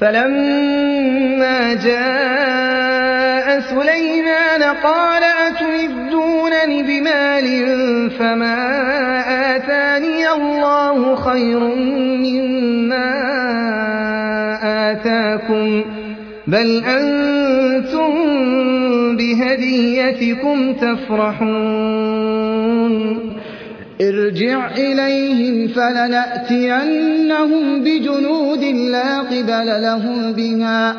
فلما جاء سليمان قال أتمدونني بمال فما آتاني الله خير مما آتاكم بل أنتم بهديتكم تفرحون ارجع إليهم فلنأتينهم بجنود لا قبل لهم بها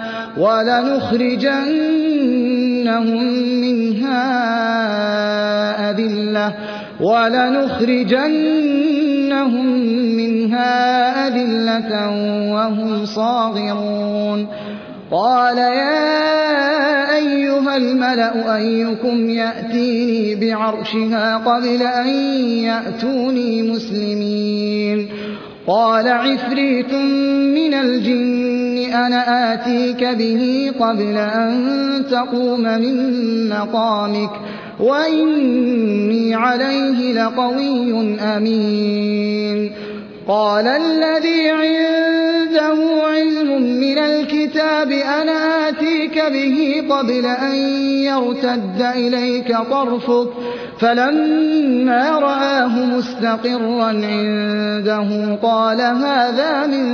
ولنخرجنهم منها أذلة وهم صاغرون قال يا أيها الملأ أيكم يأتيني بعرشها قبل أن يأتوني مسلمين قال عفريت من الجن أنا آتيك به قبل أن تقوم من مقامك وإني عليه لقوي أمين قال الذي عنده علم من الكتاب أنا آتيك به قبل أن يرتد إليك طرفك فلما رآه مستقرا عنده قال هذا من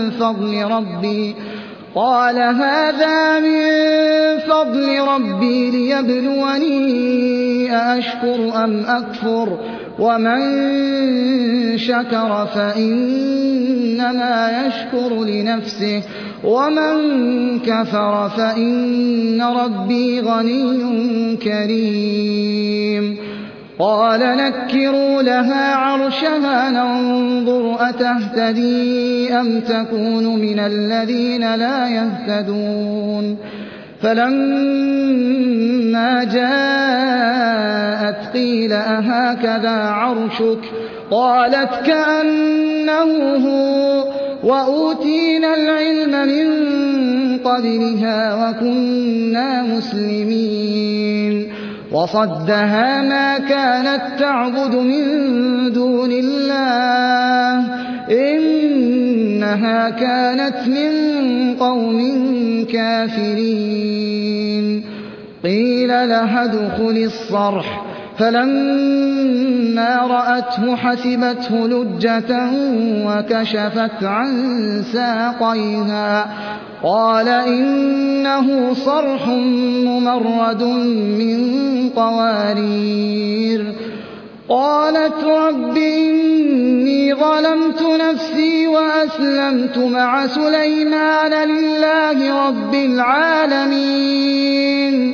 فضل ربي ليبلوني أأشكر أم أكفر ومن شكر فإنما يشكر لنفسه ومن كفر فإن ربي غني كريم قال نكروا لها عرشها ننظر أتهتدي أم تكون من الذين لا يهتدون فلما جاءت قيل أهكذا عرشك قالت كأنه هو وأوتينا العلم من قبلها وكنا مسلمين وصدها ما كانت تعبد من دون الله إنها كانت من قوم كافرين قيل لها ادخل الصرح فلما رأته حسبته لجة وكشفت عن ساقيها قال إنه صرح ممرد من قوارير قالت رب إني ظلمت نفسي وأسلمت مع سليمان لله رب العالمين